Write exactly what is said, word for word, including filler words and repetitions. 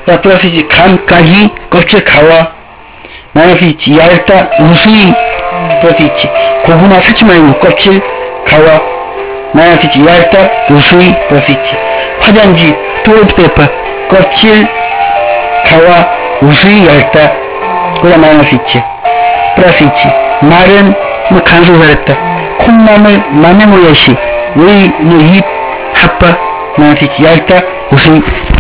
자, 플러스 있지. 간, 까기, 껍질, 가와. 마이너스 있지. 얇다, 우수이. 플러스 있지. 고구마, 살치 말고 껍질, 가와. 마이너스 있지. 얇다, 우수이. 플러스 있지. 화장지, 토일트 페이퍼, 껍질, 가와, 우수이, 얇다. 그다 마이너스 있지. 플러스 있지. 마른, 뭐, 간수 잘했다. 콩나물, 마메모야시, 의, 뭐, 잎, 핫바, 마이너스 있지. 얇다, 우수이.